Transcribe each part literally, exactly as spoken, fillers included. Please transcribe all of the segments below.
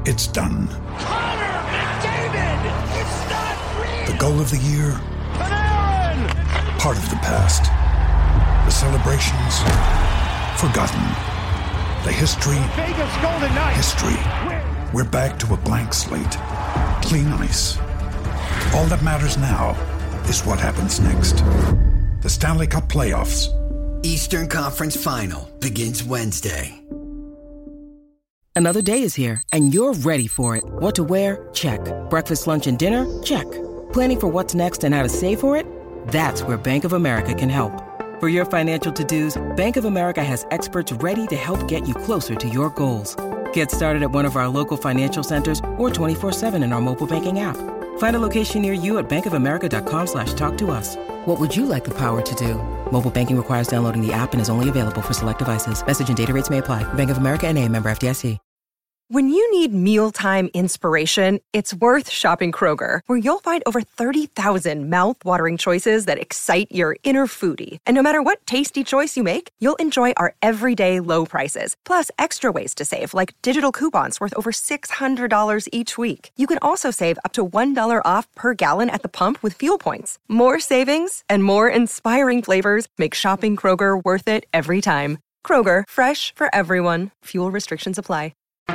It's done. Connor McDavid! It's not real! The goal of the year? Panarin! Part of the past. The celebrations? Forgotten. The history? Vegas Golden Knights! History. We're back to a blank slate. Clean ice. All that matters now is what happens next. The Stanley Cup Playoffs. Eastern Conference Final begins Wednesday. Another day is here, and you're ready for it. What to wear? Check. Breakfast, lunch, and dinner? Check. Planning for what's next and how to save for it? That's where Bank of America can help. For your financial to-dos, Bank of America has experts ready to help get you closer to your goals. Get started at one of our local financial centers or twenty-four seven in our mobile banking app. Find a location near you at bankofamerica.com slash talk to us. What would you like the power to do? Mobile banking requires downloading the app and is only available for select devices. Message and data rates may apply. Bank of America N A, member F D I C. When you need mealtime inspiration, it's worth shopping Kroger, where you'll find over thirty thousand mouth-watering choices that excite your inner foodie. And no matter what tasty choice you make, you'll enjoy our everyday low prices, plus extra ways to save, like digital coupons worth over six hundred dollars each week. You can also save up to one dollar off per gallon at the pump with fuel points. More savings and more inspiring flavors make shopping Kroger worth it every time. Kroger, fresh for everyone. Fuel restrictions apply.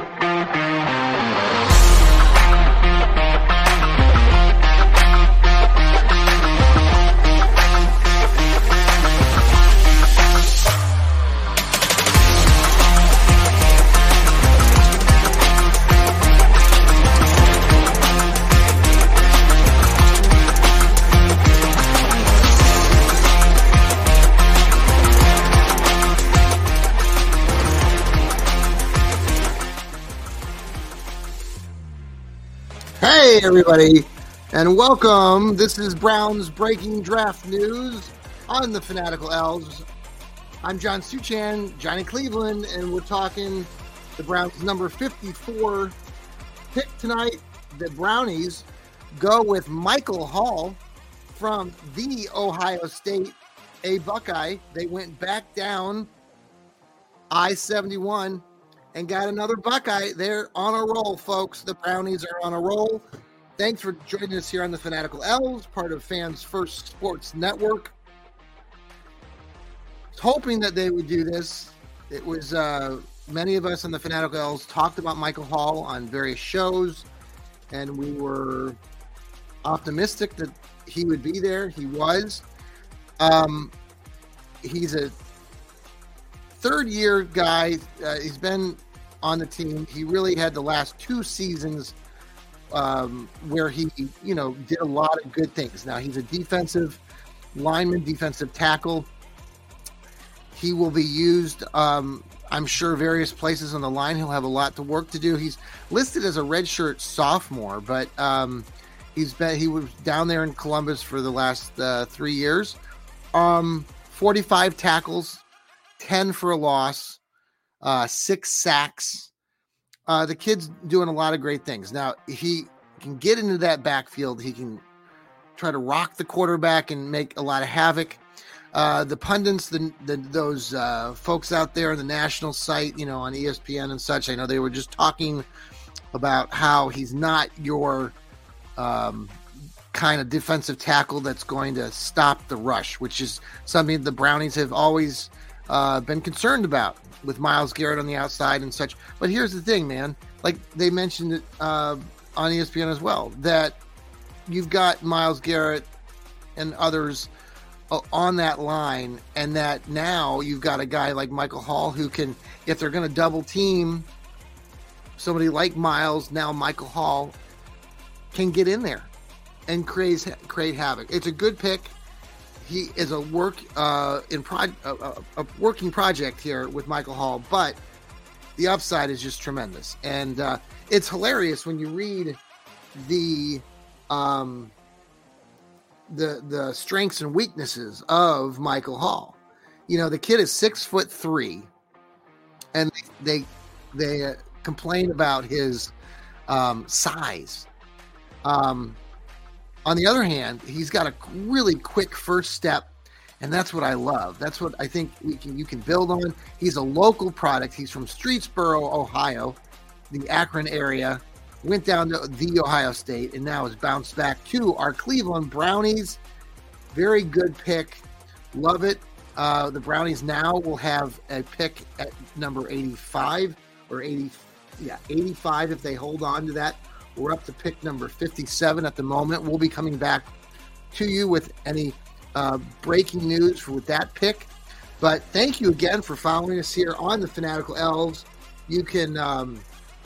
Hey, everybody, and welcome. This is Browns Breaking Draft News on the Fanatical Elves. I'm John Suchan, Johnny Cleveland, and we're talking the Browns' number fifty-four pick tonight. The Brownies go with Michael Hall from the Ohio State, a Buckeye. They went back down I seventy-one and got another Buckeye. They're on a roll, folks. The Brownies are on a roll. Thanks for joining us here on the Fanatical Elves, part of Fans First Sports Network. I was hoping that they would do this. It was uh, many of us on the Fanatical Elves talked about Michael Hall on various shows, and we were optimistic that he would be there. He was. Um, he's a third-year guy. Uh, he's been on the team. He really had the last two seasons um, where he, you know, did a lot of good things. Now, he's a defensive lineman, defensive tackle. He will be used, um, I'm sure, various places on the line. He'll have a lot to work to do. He's listed as a redshirt sophomore, but um, he's been he was down there in Columbus for the last uh, three years. Um, forty-five tackles, ten for a loss, uh, six sacks. Uh, the kid's doing a lot of great things. Now, he can get into that backfield. He can try to rock the quarterback and make a lot of havoc. Uh, the pundits, the, the those uh, folks out there on the national site, you know, on E S P N and such, I know they were just talking about how he's not your um, kind of defensive tackle that's going to stop the rush, which is something the Brownies have always uh, been concerned about with Myles Garrett on the outside and such. But here's the thing, man. Like they mentioned it uh, on E S P N as well, that you've got Myles Garrett and others uh, on that line, and that now you've got a guy like Michael Hall who can, if they're going to double team somebody like Myles, now Michael Hall can get in there and create, create havoc. It's a good pick. He is a work uh, in pro- a, a working project here with Michael Hall, but the upside is just tremendous. And uh, it's hilarious when you read the um, the the strengths and weaknesses of Michael Hall. You know, the kid is six foot three, and they they uh, complain about his um, size. Um, On the other hand, he's got a really quick first step, and that's what I love. That's what I think we can you can build on. He's a local product. He's from Streetsboro, Ohio. the Akron area, went down to the Ohio State, and now has bounced back to our Cleveland Brownies. Very good pick. Love it. Uh, the Brownies now will have a pick at number eighty-five or eighty, yeah, eighty-five if they hold on to that. We're up to pick number fifty-seven at the moment. We'll be coming back to you with any uh, breaking news for, with that pick. But thank you again for following us here on the Fanatical Elves. You can um,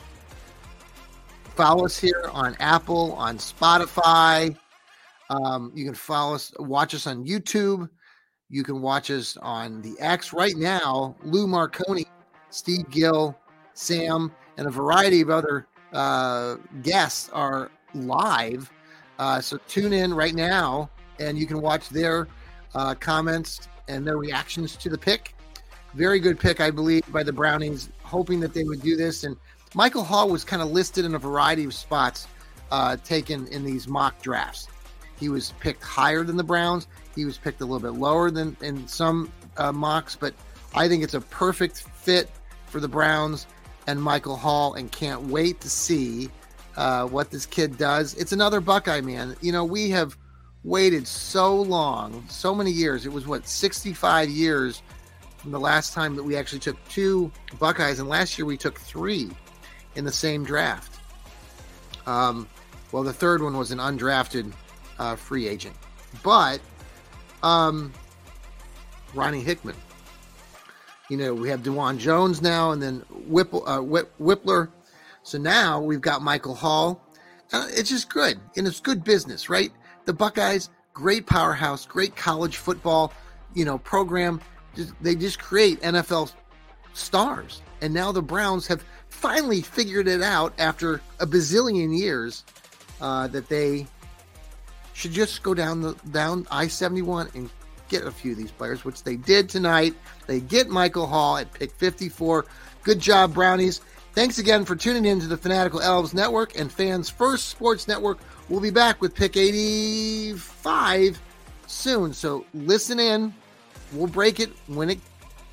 follow us here on Apple, on Spotify. Um, you can follow us, watch us on YouTube. You can watch us on the X right now. Lou Marconi, Steve Gill, Sam, and a variety of other uh, guests are live. Uh, so tune in right now, and you can watch their uh, comments and their reactions to the pick. Very good pick, I believe, by the Brownies, hoping that they would do this. And Michael Hall was kind of listed in a variety of spots uh, taken in these mock drafts. He was picked higher than the Browns. He was picked a little bit lower than in some uh, mocks, but I think it's a perfect fit for the Browns and Michael Hall, and can't wait to see uh, what this kid does. It's another Buckeye, man. You know, we have waited so long, so many years. It was, what, sixty-five years from the last time that we actually took two Buckeyes, and last year we took three in the same draft. Um, well, the third one was an undrafted uh, free agent. But um, Ronnie Hickman. You know, we have DeJuan Jones now, and then Whipple, uh, Whip, Whippler. So now we've got Michael Hall. Uh, it's just good, and it's good business, right? The Buckeyes, great powerhouse, great college football, you know, program. Just, they just create N F L stars, and now the Browns have finally figured it out after a bazillion years uh, that they should just go down the down I seventy-one and get a few of these players, which they did tonight. They get Michael Hall at pick fifty-four. Good job, Brownies. Thanks again for tuning in to the Fanatical Elves Network and Fans First Sports Network. We'll be back with pick eighty-five soon, so listen in. We'll break it when it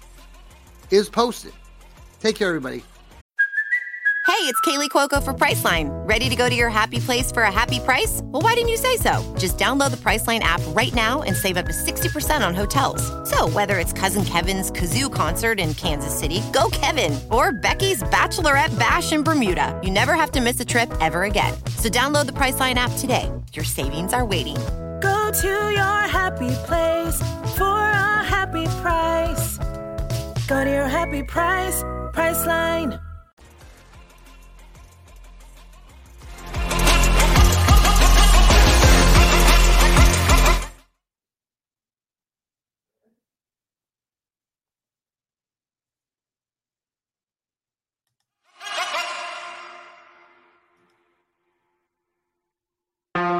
is posted. Take care, everybody. Hey, it's Kaylee Cuoco for Priceline. Ready to go to your happy place for a happy price? Well, why didn't you say so? Just download the Priceline app right now and save up to sixty percent on hotels. So whether it's Cousin Kevin's Kazoo Concert in Kansas City, go Kevin, or Becky's Bachelorette Bash in Bermuda, you never have to miss a trip ever again. So download the Priceline app today. Your savings are waiting. Go to your happy place for a happy price. Go to your happy price, Priceline.